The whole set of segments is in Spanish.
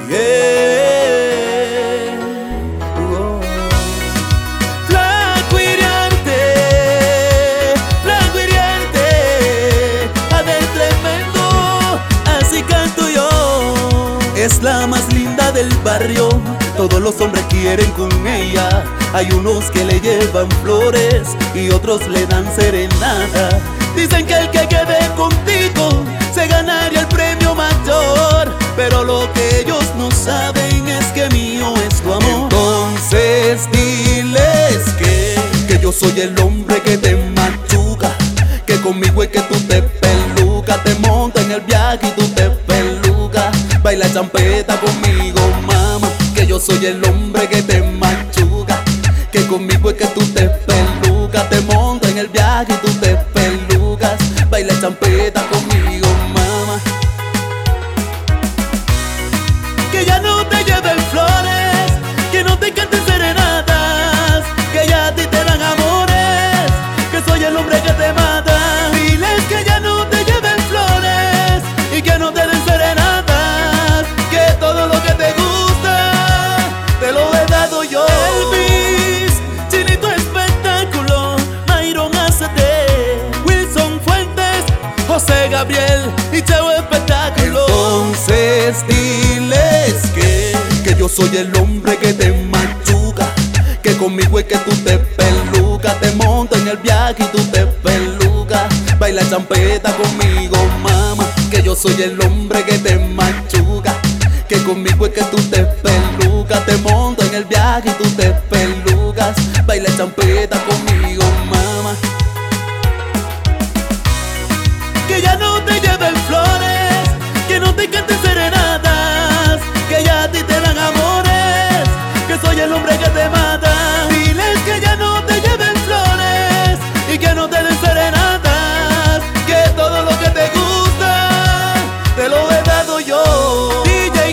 Yeah. Oh. Flaco hiriente, Adel tremendo, así canto yo. Es la más linda del barrio, todos los hombres quieren con ella. Hay unos que le llevan flores y otros le dan serenata. Dicen que el que quede contigo se ganaría el premio mayor, pero lo que ellos no saben es que mío es tu amor. Entonces diles que yo soy el hombre que te machuca, que conmigo es que tú te pelucas, te monta en el viaje y tú te pelucas, baila champeta conmigo, mama, que yo soy el hombre que te machuca, que conmigo es que tú te pelucas, te monta en el viaje y tú te pelucas, baila champeta conmigo, mama. Que ya no te lleven flores, que no te canten serenatas, que ya a ti te dan amores, que soy el hombre que te mata. Diles que ya no te lleven flores y que no te den serenatas, que todo lo que te gusta te lo he dado yo. Elvis, Chinito Espectáculo, Myron Azate, Wilson Fuentes, José Gabriel y Cheo Espectáculo. Entonces diles que yo soy el hombre que te machuca, que conmigo es que tú te pelucas, te monta en el viaje y tú te pelucas, baila champeta conmigo, mama, que yo soy el hombre que te machuca, que conmigo es que tú te pelucas, te monta en el viaje y tú te pelucas, baila champeta conmigo, mama. Que ya no te lleven flores, que no te canten serenatas, que ya a ti te dan amores, que soy el hombre que te mata. Diles que ya no te lleven flores y que no te den serenatas, que todo lo que te gusta te lo he dado yo. DJ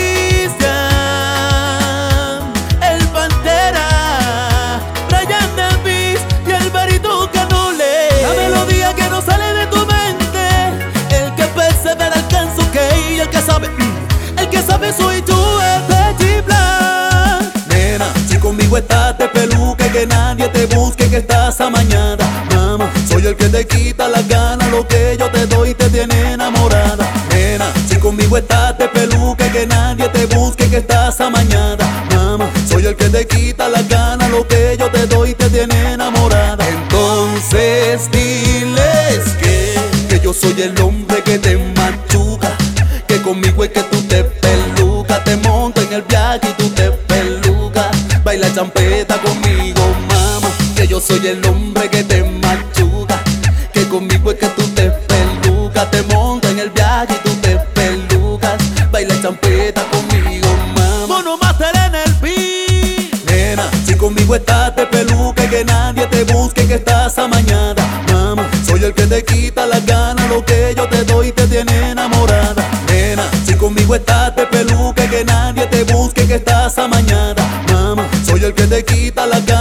Cristian, el Pantera, Brian Davis y Alvarito Canole. La melodía que no sale de tu mente, el que persevera alcanza, ok, el que sabe soy tú, el Petit Black. Nena, si conmigo estás te peluque, que nadie te busque, que estás amañada. Mama, soy el que te quita las ganas, lo que yo te doy te tiene enamorada. Nena, si conmigo estás te peluque, que nadie te busque, que estás amañada. Mama, soy el que te quita las ganas, lo que yo te doy te tiene enamorada. Entonces diles que yo soy el hombre que te machuca, que conmigo es que tú te pelucas, te monta en el viaje y tú te pelucas, baila champeta conmigo, mama, que yo soy el hombre que te machuca, que conmigo es que tú te pelucas, te monta en el viaje y tú te pelucas, baila champeta conmigo, mama. Mono Master en el beat. Nena, si conmigo estás te peluque, que nadie te busque, que estás amañada. Mama, soy el que te quita las ganas, lo que yo te doy te tiene enamorada. Nena, si conmigo estás te peluque, que nadie te busque, que estás amañada. Mama, soy el que te quita las ganas.